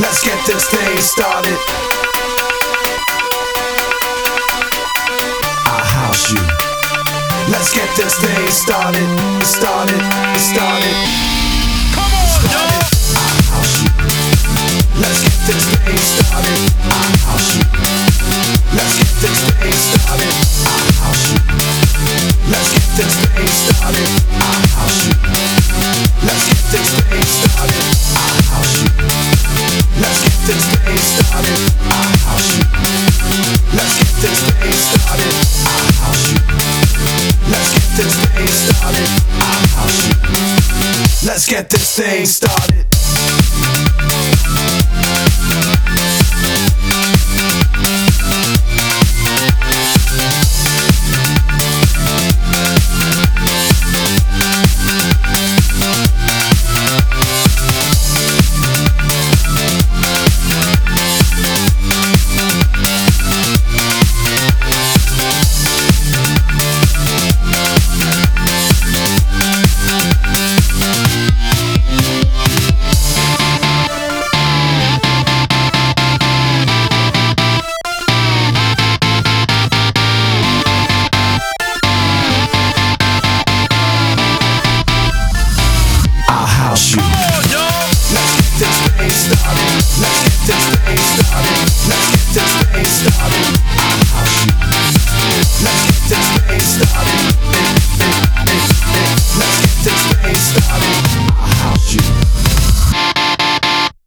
Let's get this thing started. I house you. Let's get this thing started. Started. Come on, y'all. I house you. Let's get this thing started. I house you. Let's get this thing started. I house you. Let's get this thing started. I house you. Let's get this thing started. I house you. Let's get this thing started. I house you. Let's get this thing started. I house you. Let's get this thing started. I house you. Let's get this thing started.